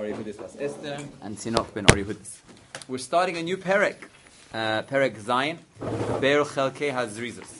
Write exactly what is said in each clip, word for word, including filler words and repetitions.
Ori Hudis Bas Esther, and Tinoch ben Ori Hudis. We're starting a new perek, uh, perek Zayin, Be'er Chelkei HaZrizos.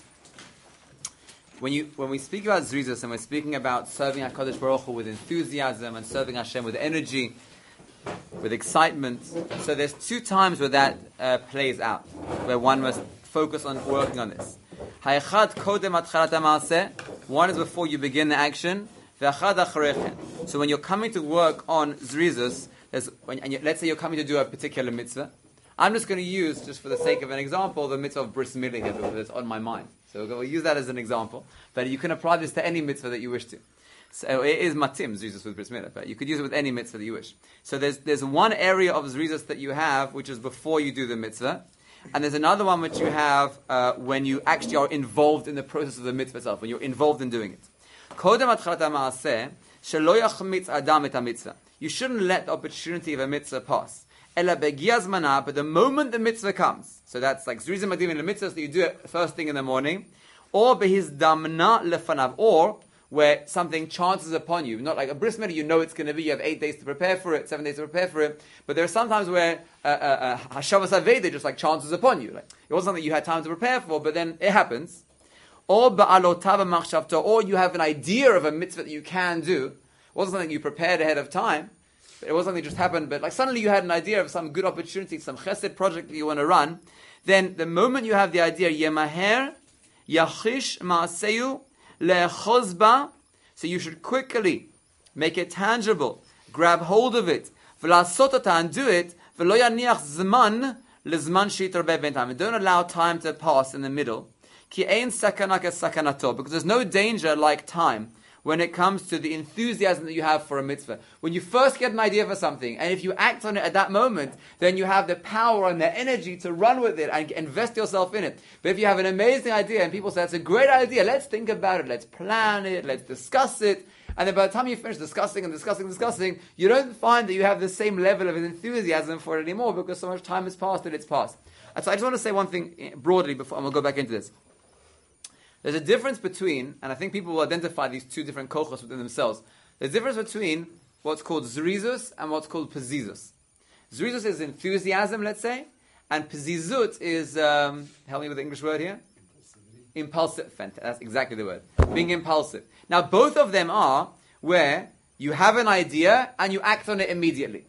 When you when we speak about Zrizos and we're speaking about serving HaKadosh Baruch Hu with enthusiasm and serving Hashem with energy, with excitement, so there's two times where that uh, plays out, where one must focus on working on this. Ha'echad kodem atchalat ha'maaseh, one is before you begin the action. Ve'achad acharechen. So when you're coming to work on Zrizos, there's, when, and you, let's say you're coming to do a particular mitzvah, I'm just going to use, just for the sake of an example, the mitzvah of bris milah here because it's on my mind. So we'll use that as an example. But you can apply this to any mitzvah that you wish to. So it is matim, Zrizos with bris milah, but you could use it with any mitzvah that you wish. So there's there's one area of Zrizos that you have, which is before you do the mitzvah. And there's another one which you have uh, when you actually are involved in the process of the mitzvah itself, when you're involved in doing it. Kodem atchalat ha'maaseh, shelo yachmitz adam et hamitzvah. You shouldn't let the opportunity of a mitzvah pass. Ela begia zmana, but the moment the mitzvah comes, so that's like Zrizim Madim in the mitzvah, so you do it first thing in the morning, or behiz damna lefanav, or where something chances upon you. Not like a bris milah, you know it's going to be, you have eight days to prepare for it, seven days to prepare for it, but there are sometimes where Hashavas uh, uh, Aveda just like chances upon you. Like, it wasn't something you had time to prepare for, but then it happens. Or ba'alotav machshavto, or you have an idea of a mitzvah that you can do. It wasn't something you prepared ahead of time, but it wasn't something that just happened, but like suddenly you had an idea of some good opportunity, some chesed project that you want to run. Then the moment you have the idea, yemaher, yachish ma'aseyu, le'chozba, so you should quickly make it tangible, grab hold of it, v'lasotata, and do it, v'lo yaniach zman lezman she'itarbeh b'intam, and don't allow time to pass in the middle, ki ein sakana sakanato, because there's no danger like time when it comes to the enthusiasm that you have for a mitzvah. When you first get an idea for something, and if you act on it at that moment, then you have the power and the energy to run with it and invest yourself in it. But if you have an amazing idea and people say, that's a great idea, let's think about it, let's plan it, let's discuss it, and then by the time you finish discussing and discussing and discussing, you don't find that you have the same level of enthusiasm for it anymore because so much time has passed and it's passed. And so I just want to say one thing broadly before, and we'll go back into this. There's a difference between, and I think people will identify these two different kochos within themselves. There's a difference between what's called zrizut and what's called pezizut. Zrizut is enthusiasm, let's say, and pezizut is, um, help me with the English word here? Impulsive. Fantastic. That's exactly the word. Being impulsive. Now, both of them are where you have an idea and you act on it immediately.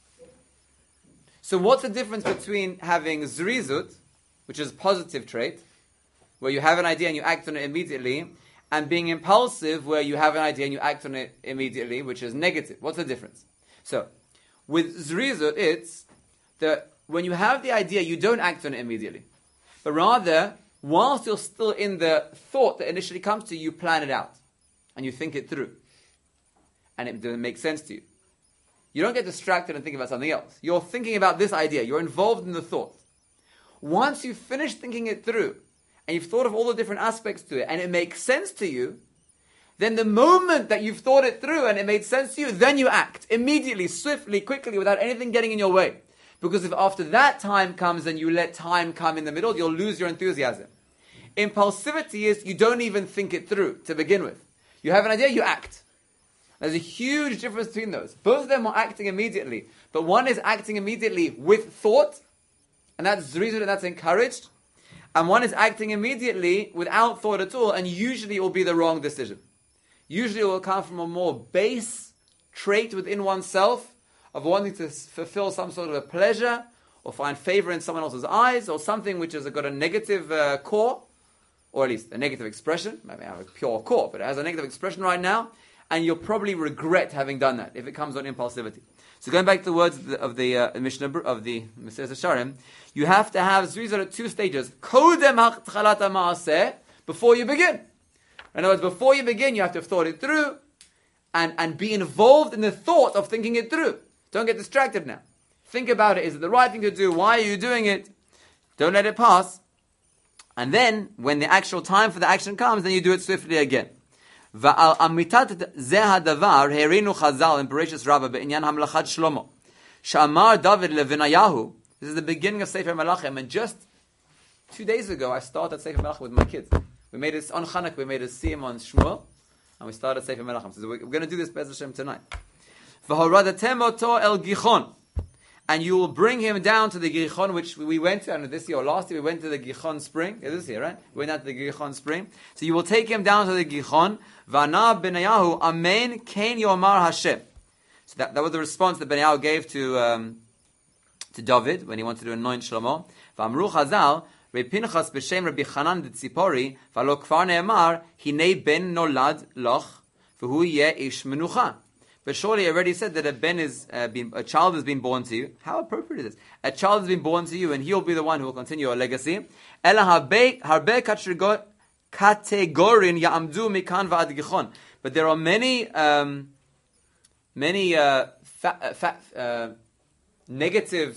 So what's the difference between having zrizut, which is a positive trait, where you have an idea and you act on it immediately, and being impulsive, where you have an idea and you act on it immediately, which is negative? What's the difference? So, with zrizut, it's that when you have the idea, you don't act on it immediately. But rather, whilst you're still in the thought that initially comes to you, you plan it out. And you think it through. And it doesn't make sense to you. You don't get distracted and think about something else. You're thinking about this idea. You're involved in the thought. Once you've finished thinking it through, and you've thought of all the different aspects to it, and it makes sense to you, then the moment that you've thought it through and it made sense to you, then you act immediately, swiftly, quickly, without anything getting in your way. Because if after that time comes and you let time come in the middle, you'll lose your enthusiasm. Impulsivity is you don't even think it through to begin with. You have an idea, you act. There's a huge difference between those. Both of them are acting immediately, but one is acting immediately with thought, and that's the reason that that's encouraged. And one is acting immediately without thought at all, and usually it will be the wrong decision. Usually it will come from a more base trait within oneself of wanting to fulfill some sort of a pleasure or find favor in someone else's eyes, or something which has got a negative uh, core, or at least a negative expression. Maybe I have a pure core, but it has a negative expression right now, and you'll probably regret having done that if it comes on impulsivity. So going back to the words of the, of the uh, Mishnah of the Mesilas Yesharim, you have to have zrizut at two stages. Kodem hatchalat ha'maaseh, before you begin. In other words, before you begin, you have to have thought it through and, and be involved in the thought of thinking it through. Don't get distracted now. Think about it. Is it the right thing to do? Why are you doing it? Don't let it pass. And then, when the actual time for the action comes, then you do it swiftly again. Va'al amitat zeh hadavar herinu Chazal in Bereshis Rabbah be'inyan hamlachat Shlomo. Sha'amar David leVinayahu. This is the beginning of Sefer Melachim, and just two days ago I started Sefer Melachim with my kids. We made it on Chanukah, we made a siyum on Shmuel, and we started Sefer Melachim. So we're, we're going to do this Be'ez Hashem tonight. V'horadatem oto el Gichon. And you will bring him down to the Gichon, which we went to, I don't know, this year or last year, we went to the Gichon spring. Yeah, this year, right? We went down to the Gichon spring. So you will take him down to the Gichon. V'ana Benayahu, Amen, Kain Yomar Hashem. So that, that was the response that Benayahu gave to um, to David when he wanted to anoint Shlomo. V'amru Chazal, Reb Pinchas b'shem Rabbi Chanan de Tzipori, v'alo kvar ne'emar, hinei ben nolad loch, v'hu yeh ish menucha. But surely I already said that a ben is uh, been, a child has been born to you. How appropriate is this? A child has been born to you, and he'll be the one who will continue your legacy. Ela harbe harbe kategorin ya'amdu mikan va'ad gichon. But there are many, um, many uh, fa- fa- uh, negative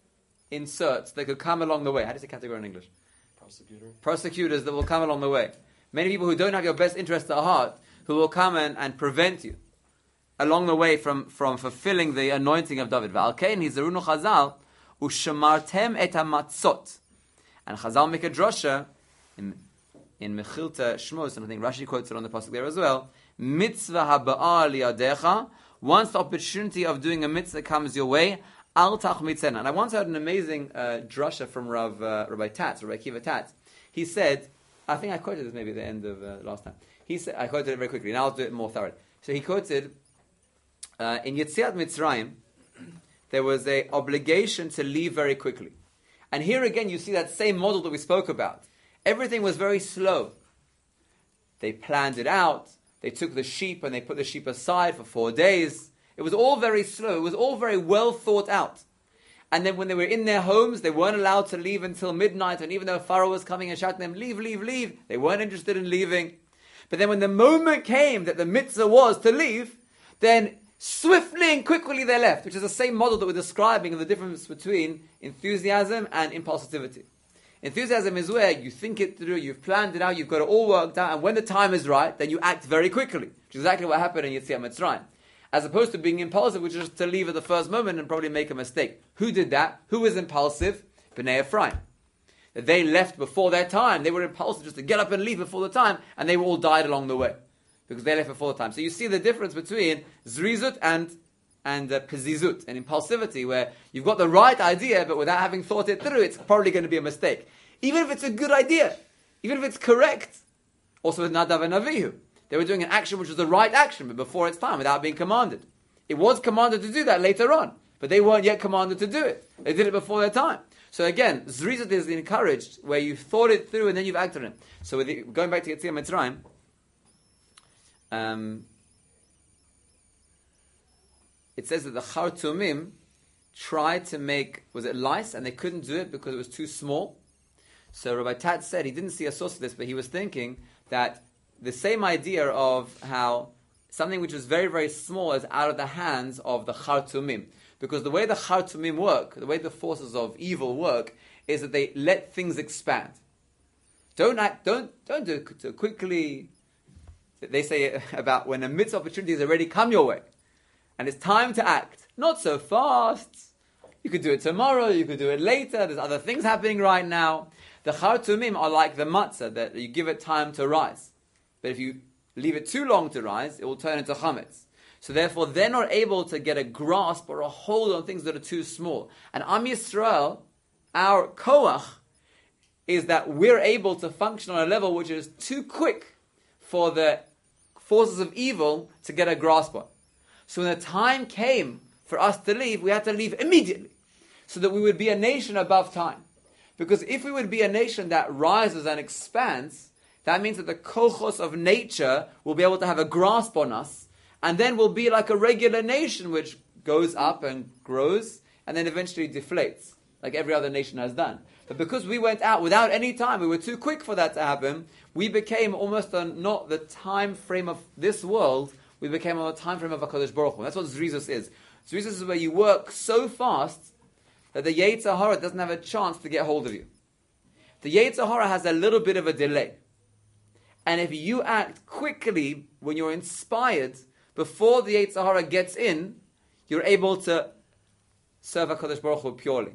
inserts that could come along the way. How do you say category in English? Prosecutor. Prosecutors that will come along the way. Many people who don't have your best interest at heart, who will come and, and prevent you along the way from, from fulfilling the anointing of David. V'alkein hizarunu Chazal u'shamartem et hamatzot. And Chazal make a drasha in, in Mechilta Shmos, and I think Rashi quotes it on the pasuk there as well. Mitzvah haba'a liyadecha. Once the opportunity of doing a mitzvah comes your way, al tachmitzena. And I once heard an amazing uh, drasha from Rav, uh, Rabbi Tatz, Rabbi Kiva Tatz. He said, I think I quoted this maybe at the end of uh, last time. He said, I quoted it very quickly. Now I'll do it more thoroughly. So he quoted, Uh, in Yetziat Mitzrayim, there was a obligation to leave very quickly. And here again you see that same model that we spoke about. Everything was very slow. They planned it out. They took the sheep and they put the sheep aside for four days. It was all very slow. It was all very well thought out. And then when they were in their homes, they weren't allowed to leave until midnight. And even though Pharaoh was coming and shouting them, leave, leave, leave, they weren't interested in leaving. But then when the moment came that the mitzvah was to leave, then swiftly and quickly they left, which is the same model that we're describing of the difference between enthusiasm and impulsivity. Enthusiasm is where you think it through, you've planned it out, you've got it all worked out, and when the time is right, then you act very quickly, which is exactly what happened in Yetziat Mitzrayim. As opposed to being impulsive, which is just to leave at the first moment and probably make a mistake. Who did that? Who was impulsive? Bnei Ephraim. They left before their time. They were impulsive just to get up and leave before the time, and they all died along the way, because they left before the time. So you see the difference between zrizut and and uh, pezizut, and impulsivity, where you've got the right idea, but without having thought it through, it's probably going to be a mistake. Even if it's a good idea, even if it's correct. Also with Nadav and Avihu, they were doing an action which was the right action, but before its time, without being commanded. It was commanded to do that later on, but they weren't yet commanded to do it. They did it before their time. So again, zrizut is encouraged, where you've thought it through and then you've acted on it. So with the, going back to Yetziat Mitzrayim, Um, it says that the Chartumim tried to make, was it lice, and they couldn't do it because it was too small. So Rabbi Tatz said he didn't see a source of this, but he was thinking that the same idea of how something which was very, very small is out of the hands of the Chartumim. Because the way the Chartumim work, the way the forces of evil work, is that they let things expand. Don't act, don't, don't do it too quickly. They say about when a mitzvah opportunity has already come your way, and it's time to act. Not so fast. You could do it tomorrow, you could do it later, there's other things happening right now. The Chartumim are like the matzah, that you give it time to rise. But if you leave it too long to rise, it will turn into chametz. So therefore, they're not able to get a grasp or a hold on things that are too small. And Am Yisrael, our koach, is that we're able to function on a level which is too quick for the forces of evil to get a grasp on. So when the time came for us to leave, we had to leave immediately, so that we would be a nation above time. Because if we would be a nation that rises and expands, that means that the kochos of nature will be able to have a grasp on us, and then we'll be like a regular nation which goes up and grows, and then eventually deflates, like every other nation has done. But because we went out without any time, we were too quick for that to happen, we became almost on not the time frame of this world, we became on the time frame of HaKadosh Baruch Hu. That's what Zrizus is. Zrizus is where you work so fast that the Yetzer Hara doesn't have a chance to get hold of you. The Yetzer Hara has a little bit of a delay. And if you act quickly when you're inspired, before the Yetzer Hara gets in, you're able to serve HaKadosh Baruch Hu purely.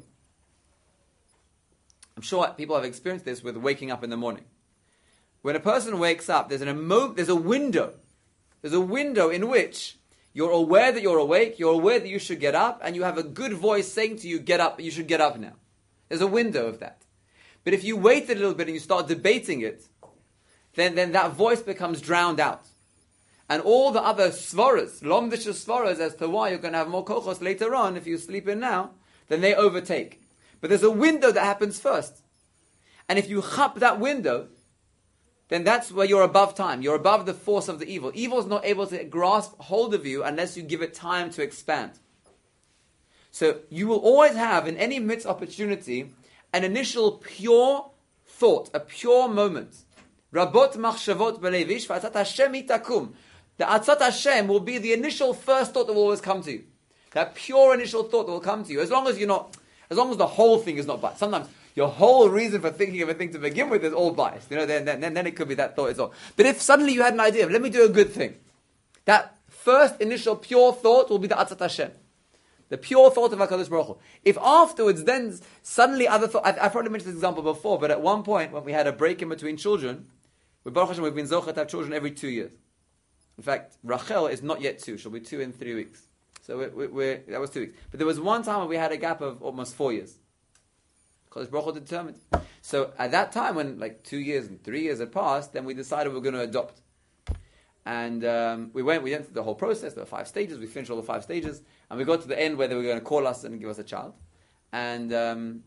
I'm sure people have experienced this with waking up in the morning. When a person wakes up, there's an emo- there's a window. There's a window in which You're aware that you're awake, you're aware that you should get up, and you have a good voice saying to you, get up, you should get up now. There's a window of that. But if you wait a little bit and you start debating it, then, then that voice becomes drowned out. And all the other svaras, lomdisha svaras, as to why you're going to have more kochos later on, if you sleep in now, then they overtake. But there's a window that happens first. And if you chap that window, then that's where you're above time. You're above the force of the evil. Evil is not able to grasp hold of you unless you give it time to expand. So you will always have, in any mitzvah opportunity, an initial pure thought, a pure moment. Rabot machshavot belevish v'atzat Hashem itakum. The atzat Hashem will be the initial first thought that will always come to you. That pure initial thought that will come to you. As long as you're not, as long as the whole thing is not biased. Sometimes your whole reason for thinking of a thing to begin with is all biased. You know, then, then, then it could be that thought is all. But if suddenly you had an idea of, let me do a good thing, that first initial pure thought will be the atzat Hashem. The pure thought of HaKadosh Baruch Hu. If afterwards, then suddenly other thoughts, I've, I've probably mentioned this example before, but at one point when we had a break in between children, with Baruch Hashem, we've been zocher to have children every two years. In fact, Rachel is not yet two; she'll be two in three weeks. So we're, we're, we're, that was two weeks. But there was one time when we had a gap of almost four years. Because Baruch Hu determined. So at that time, when like two years and three years had passed, then we decided we were going to adopt. And um, we went. We went through the whole process. There were five stages. We finished all the five stages, and we got to the end where they were going to call us and give us a child. And um,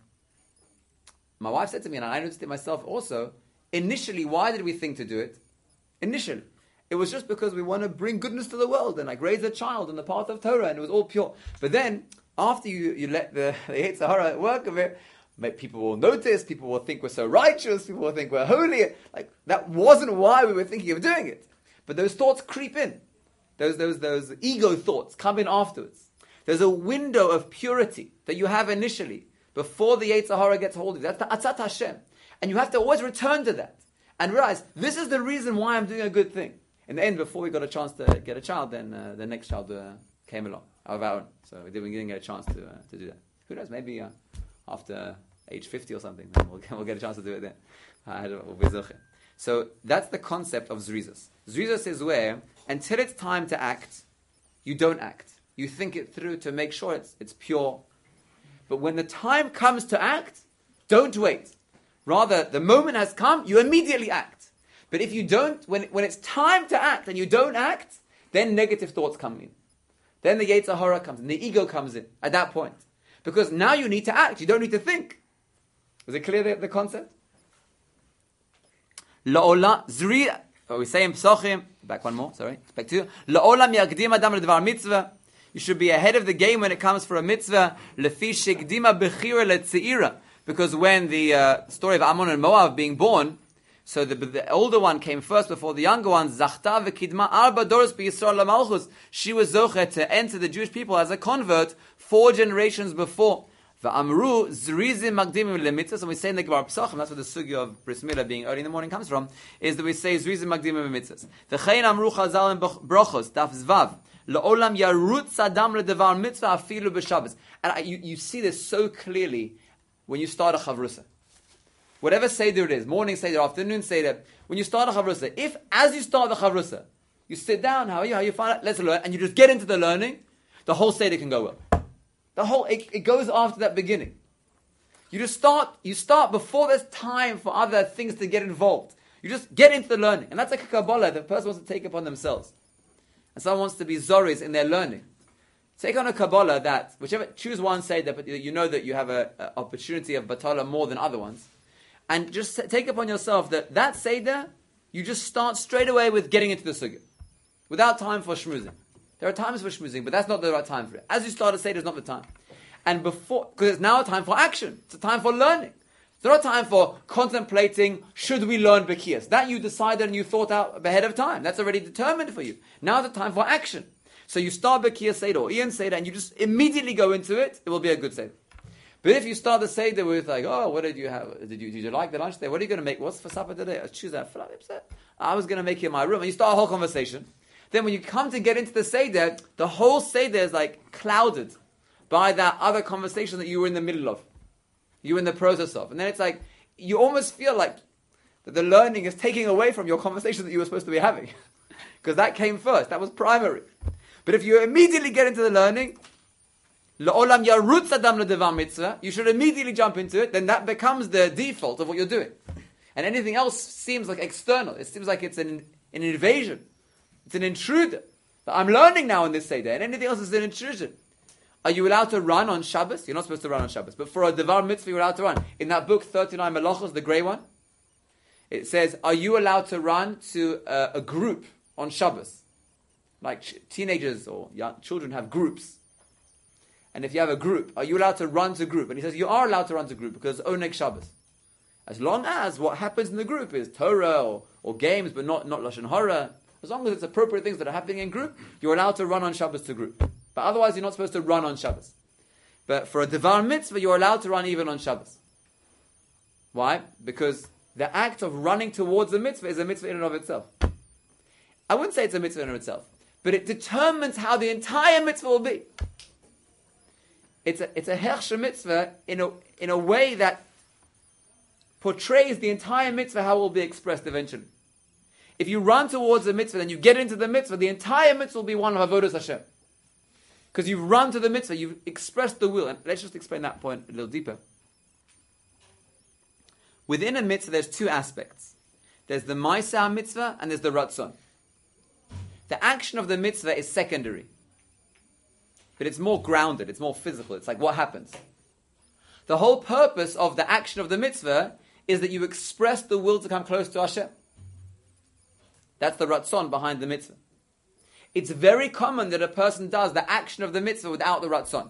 my wife said to me, and I noticed it myself also. Initially, why did we think to do it? Initially, it was just because we want to bring goodness to the world and like raise a child in the path of Torah, and it was all pure. But then, after you, you let the, the Yetzer Hara work of it, people will notice, people will think we're so righteous, people will think we're holy. Like, that wasn't why we were thinking of doing it. But those thoughts creep in. Those, those, those ego thoughts come in afterwards. There's a window of purity that you have initially, before the Yetzer Hara gets hold of you. That's the Atzat Hashem. And you have to always return to that and realize, this is the reason why I'm doing a good thing. In the end, before we got a chance to get a child, then uh, the next child uh, came along, of our own. So we didn't, we didn't get a chance to uh, to do that. Who knows, maybe uh, after age fifty or something, then we'll, we'll get a chance to do it then. Uh, so that's the concept of Zrizos. Zrizos is where, until it's time to act, you don't act. You think it through to make sure it's, it's pure. But when the time comes to act, don't wait. Rather, the moment has come, you immediately act. But if you don't, when, when it's time to act and you don't act, then negative thoughts come in. Then the Yetzer Hara comes in, the ego comes in at that point. Because now you need to act, you don't need to think. Was it clear, the, the concept? La'olam, zri, oh, we say in Pesachim, back one more, sorry, back two. La'olam yagdim adam le'dvar mitzvah. You should be ahead of the game when it comes for a mitzvah. Lefi shegdima bechira le'tzeira. Because when the uh, story of Ammon and Moab being born, so the, the older one came first before the younger one, Zachta v'kidma arba doros b'Yisrael lamalchus. She was zocher to enter the Jewish people as a convert four generations before. V'amru zrizim magdimim lemitzvahs. And we say in the Gemara Pesachim, that's where the sugya of Bris Milah being early in the morning comes from, is that we say zrizim magdimim lemitzvahs. V'chein amru chazal in brochos, daf zvav. La'olam yarutz adam ledevar mitzvah afilu b'Shabbos. And I, you, you see this so clearly when you start a chavrusa. Whatever seder it is, morning seder, afternoon seder, when you start a chavrusa, if as you start the chavrusa, you sit down, how are you, how you find it, let's learn, and you just get into the learning, the whole seder can go well. The whole, it, it goes after that beginning. You just start, you start before there's time for other things to get involved. You just get into the learning. And that's like a Kabbalah that the person wants to take upon themselves. And someone wants to be Zoris in their learning. Take on a Kabbalah that, whichever, choose one seder, but you know that you have an opportunity of Batala more than other ones. And just take upon yourself that that seder, you just start straight away with getting into the sugya. Without time for shmuzing. There are times for shmuzing, but that's not the right time for it. As you start a seder, it's not the time. And before, because it's now a time for action. It's a time for learning. It's not a time for contemplating, should we learn Bekiyas? That you decided and you thought out ahead of time. That's already determined for you. Now it's a time for action. So you start Bekiyas Seder or Ian Seder and you just immediately go into it, it will be a good Seder. But if you start the Seder with like, oh, what did you have? Did you, did you like the lunch there? What are you going to make? What's for supper today? I choose that. I was going to make it in my room. And you start a whole conversation. Then when you come to get into the Seder, the whole Seder is like clouded by that other conversation that you were in the middle of. You were in the process of. And then it's like, you almost feel like that the learning is taking away from your conversation that you were supposed to be having. Because that came first. That was primary. But if you immediately get into the learning, La'olam yarutz adam ledevar mitzvah, you should immediately jump into it, then that becomes the default of what you're doing. And anything else seems like external. It seems like it's an, an invasion. It's an intruder. But I'm learning now in this Seder, and anything else is an intrusion. Are you allowed to run on Shabbos? You're not supposed to run on Shabbos. But for a devar mitzvah, you're allowed to run. In that book, thirty-nine Melachos, the grey one, it says, are you allowed to run to a, a group on Shabbos? Like ch- teenagers or young children have groups. And if you have a group, are you allowed to run to group? And he says, you are allowed to run to group because Oneg Shabbos. As long as what happens in the group is Torah or, or games, but not, not Lashon Hara, as long as it's appropriate things that are happening in group, you're allowed to run on Shabbos to group. But otherwise, you're not supposed to run on Shabbos. But for a Devar Mitzvah, you're allowed to run even on Shabbos. Why? Because the act of running towards a mitzvah is a mitzvah in and of itself. I wouldn't say it's a mitzvah in and of itself, but it determines how the entire mitzvah will be. It's a, it's a Hersha mitzvah in a, in a way that portrays the entire mitzvah, how it will be expressed eventually. If you run towards a mitzvah, then you get into the mitzvah, the entire mitzvah will be one of Avodas Hashem. Because you've run to the mitzvah, you've expressed the will. And let's just explain that point a little deeper. Within a mitzvah, there's two aspects. There's the Maaseh mitzvah and there's the Ratzon. The action of the mitzvah is secondary. But it's more grounded, it's more physical. It's like what happens. The whole purpose of the action of the mitzvah is that you express the will to come close to Hashem. That's the Ratzon behind the mitzvah. It's very common that a person does the action of the mitzvah without the Ratzon.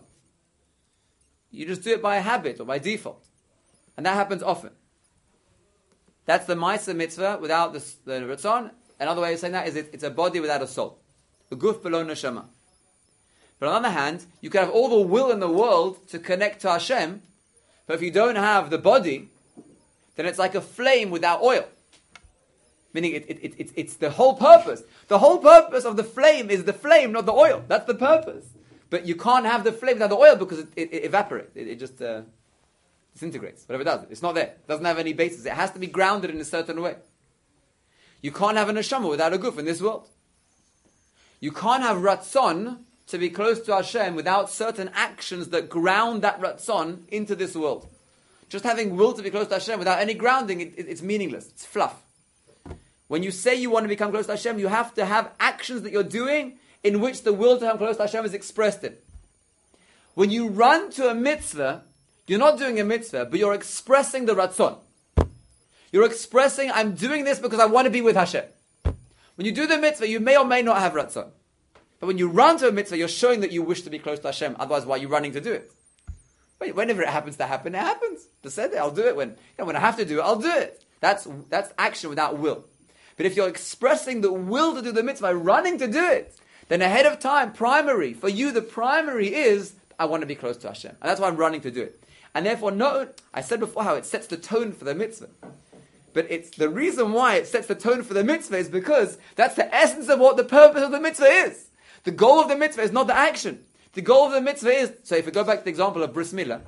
You just do it by habit or by default. And that happens often. That's the Maaseh mitzvah without the, the Ratzon. Another way of saying that is it, it's a body without a soul. A guf below neshama. But on the other hand, you can have all the will in the world to connect to Hashem, but if you don't have the body, then it's like a flame without oil. Meaning it, it, it, it, it's the whole purpose. The whole purpose of the flame is the flame, not the oil. That's the purpose. But you can't have the flame without the oil because it, it, it evaporates. It, it just uh, disintegrates. Whatever it does. It's not there. It doesn't have any basis. It has to be grounded in a certain way. You can't have a neshama without a guf in this world. You can't have ratzon to be close to Hashem without certain actions that ground that ratzon into this world. Just having will to be close to Hashem without any grounding, it, it, it's meaningless. It's fluff. When you say you want to become close to Hashem, you have to have actions that you're doing in which the will to come close to Hashem is expressed in. When you run to a mitzvah, you're not doing a mitzvah, but you're expressing the ratzon. You're expressing, I'm doing this because I want to be with Hashem. When you do the mitzvah, you may or may not have ratzon. But when you run to a mitzvah, you're showing that you wish to be close to Hashem. Otherwise, why are you running to do it? Wait, whenever it happens to happen, it happens. Just said it, I'll do it. When, you know, when I have to do it, I'll do it. That's, that's action without will. But if you're expressing the will to do the mitzvah, running to do it, then ahead of time, primary, for you the primary is, I want to be close to Hashem. And that's why I'm running to do it. And therefore, no, I said before how it sets the tone for the mitzvah. But it's the reason why it sets the tone for the mitzvah is because that's the essence of what the purpose of the mitzvah is. The goal of the mitzvah is not the action. The goal of the mitzvah is, so if we go back to the example of bris milah,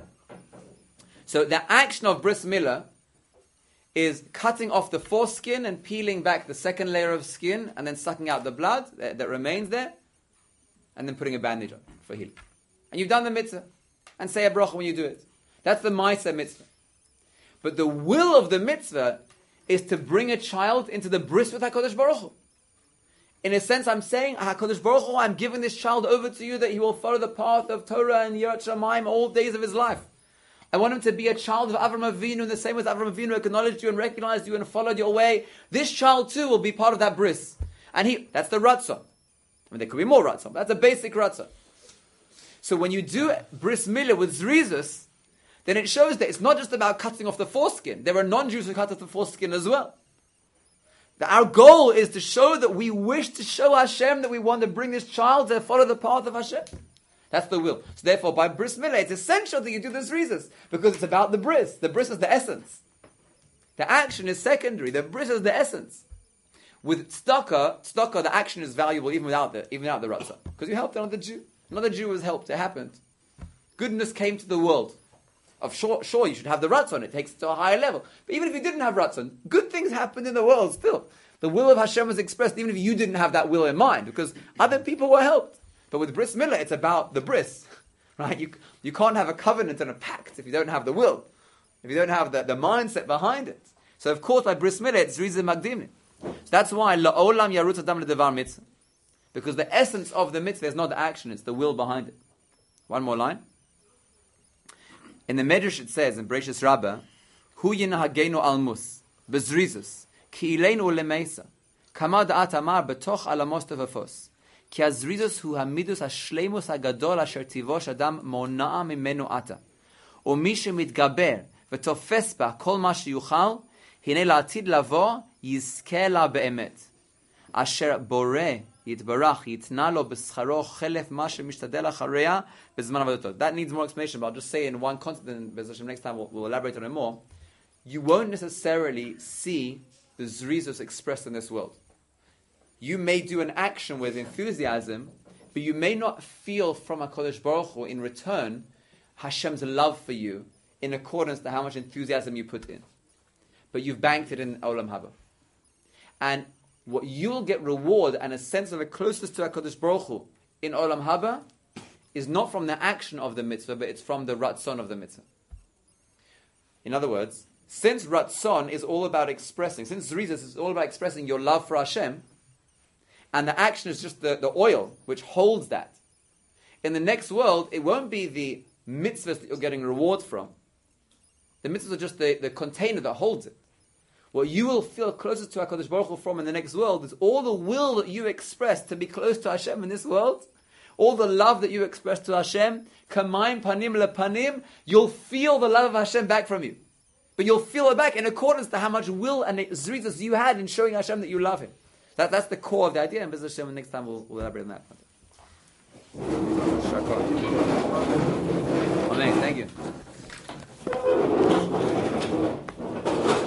so the action of bris milah is cutting off the foreskin and peeling back the second layer of skin and then sucking out the blood that, that remains there and then putting a bandage on for healing. And you've done the mitzvah. And say a bracha when you do it. That's the Maaseh mitzvah. But the will of the mitzvah is to bring a child into the bris with HaKadosh Baruch Hu. In a sense, I'm saying, HaKadosh Baruch Hu, I'm giving this child over to you that he will follow the path of Torah and Yirat Shamayim all days of his life. I want him to be a child of Avram Avinu in the same way as Avram Avinu acknowledged you and recognized you and followed your way. This child too will be part of that bris. And he, that's the Ratzon. I mean, there could be more Ratzon, but that's a basic Ratzon. So when you do bris milah with zrizus, then it shows that it's not just about cutting off the foreskin. There are non-Jews who cut off the foreskin as well. That our goal is to show that we wish to show Hashem that we want to bring this child to follow the path of Hashem. That's the will. So therefore, by bris milah, it's essential that you do the zrizus because it's about the bris. The bris is the essence. The action is secondary. The bris is the essence. With tzedakah, tzedakah, the action is valuable even without the even without the ratzah because you helped another Jew. Another Jew was helped. It happened. Goodness came to the world. Of sure, sure, you should have the ratzon. It takes it to a higher level. But even if you didn't have ratzon, good things happened in the world still. The will of Hashem was expressed even if you didn't have that will in mind because other people were helped. But with bris milah, it's about the bris, right? You you can't have a covenant and a pact if you don't have the will, if you don't have the, the mindset behind it. So of course, by bris milah, it's zriza magdimin. So that's why la'olam yarutz adam ledevar mitzvah, because the essence of the mitzvah is not the action; it's the will behind it. One more line. In the Medrash, it says in Bereshis Rabbah, "Hu yinhagenu almus bezrizus ki ileinu lemeisa kama da'at amar betoch alamos tevafos ki azrizus hu hamidus hashleimus hagadol asher tivosh adam mona'a mimenu ata u'mi shemitgaber v'tofes ba kol ma sheyuchal hine la'atid lavo yizke la be'emet asher boreh yitbarach yitna lo b'scharo chelef ma shemishtadel achareya b'zman avodato." That needs more explanation, but I'll just say in one concept, and next time we'll, we'll elaborate on it more. You won't necessarily see the zrizus expressed in this world. You may do an action with enthusiasm, but you may not feel from HaKadosh Baruch Hu in return Hashem's love for you in accordance to how much enthusiasm you put in. But you've banked it in Olam Haba. And what you'll get reward and a sense of a closeness to HaKadosh Baruch Hu in Olam Haba is not from the action of the mitzvah, but it's from the ratzon of the mitzvah. In other words, since ratzon is all about expressing, since zrizus is all about expressing your love for Hashem, and the action is just the, the oil which holds that, in the next world, it won't be the mitzvahs that you're getting reward from. The mitzvahs are just the, the container that holds it. What you will feel closest to HaKadosh Baruch Hu from in the next world is all the will that you express to be close to Hashem in this world, all the love that you express to Hashem, kamayim panim lepanim, you'll feel the love of Hashem back from you. But you'll feel it back in accordance to how much will and zrizus you had in showing Hashem that you love Him. That, that's the core of the idea, and B'ez Hashem, next time we'll, we'll elaborate on that.